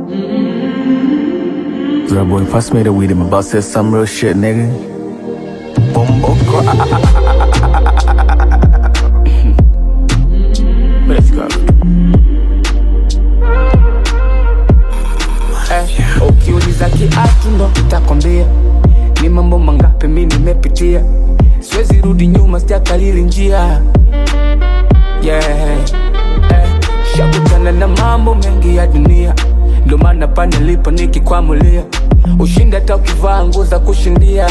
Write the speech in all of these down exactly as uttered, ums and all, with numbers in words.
Little boy, pass me the weed. I'm about to say some real shit, nigga. Bumbo Let's go. Eh, ukiuliza kiatu ndo nitakwambia ni mambo mangapi mimi nimepitia. Siwezi rudi nyuma, sijakalili njia. Yeah, eh, shakutana na mambo mengi ya dunia, ndo maana pa nilipo nikikwamulia. Ushindi hata ukivaa nguo za kushindia.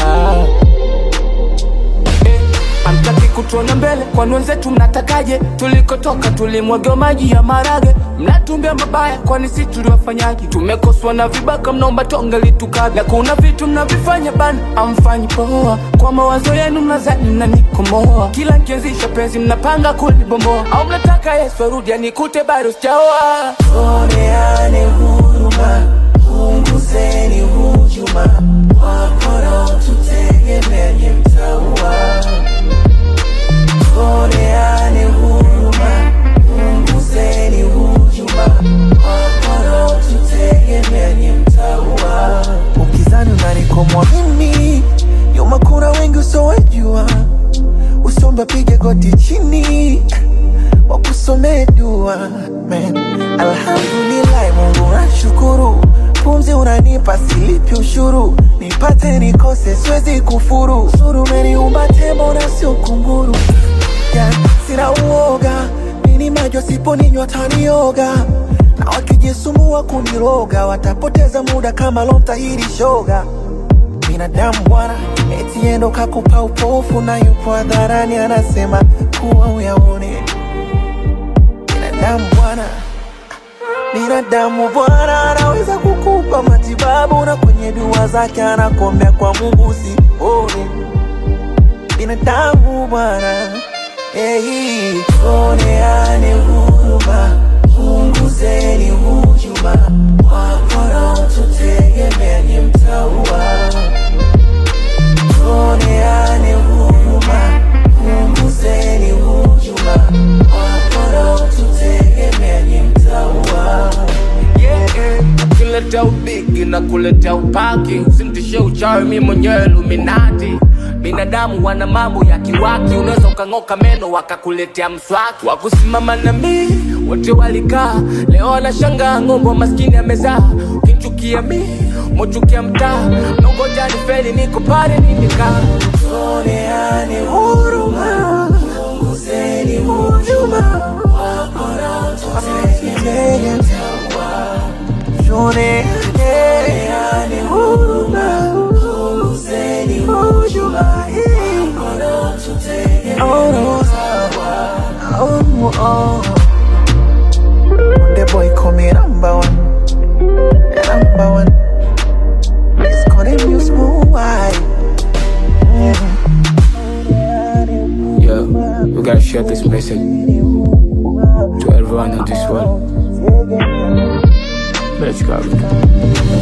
Eh, amtaki kutuona mbele, kwani wenzetu mnatakaje? Tulikotoka tulimwagea maji ya marage. Mnatumbia mabaya, kwani si tuliwafanyaje? Tumekoswa na vibaka, mnaomba tonga litukage. Na kuna vitu mnavifanya bana, amfanyi poa. Kwa mawazo yenu mnazani mnanikomoa. Kila nkianzisha penzi mnapanga kulibomboa. Au mnataka Yesu arudi anikute bado sijaoa. Tuoneane huruma, punguzeni hujuma. Wakora tutegemee mtaua. Tuoneane huruma, punguzeni hujuma. Wakora tutegemee mtaua. Ukizani unanikomwa mimi, nyuma kuna wengi usowejua. Usomba pige goti chini, wakusome dua. Man, alhamdulillah, Mungu nashukuru. Pumzi unanipa silipi ushuru. Nipate nikose siwezi kufuru. Suru umeniumba tembo na sio kunguru. Yeah, sina uoga, nini majo sipo ninywa tanioga. Na wakijisumbua kuniroga, watapoteza muda kama lomtahiri shoga. Binadamu bwana, eti endo kakupa upofu na yupo hadharani anasema kuwa uyaone. Binadamu bwana, binadamu bwana, anaweza kukupa matibabu na kwenye dua zake anakuombea kwa Mungu usione. Binadamu bwana, hey, tuoneane huruma, punguzeni hujuma. Wakora tutegemee mtaua. Tuoneane huruma, punguzeni hujuma. Wakora tutegemee mtaua. Yeah, yeah. Kuleta ubigi na kuleta upaki. Usimtishe uchawi, mimi mwenyewe Illuminati. Binadamu wana mambo ya kiwaki. Unaweza ukangoka meno wakakuletea mswaki. Wakusimama na mimi wote walikaa, leo wanashangaa ng'ombe maskini amezaa. Ukinchukia mimi mochukia mtaa, nongoja nifeli niko pale nimekaa. Tuoneane huruma, punguzeni hujuma. Wakora tutegemee mtaua. Tuoneane huruma, punguzeni hujuma. Wakora tutegemee mtaua. Oh, oh. The boy call me number one, number one. It's calling you smooth wide. Yo, we gotta share this message to everyone in this world. Let's go.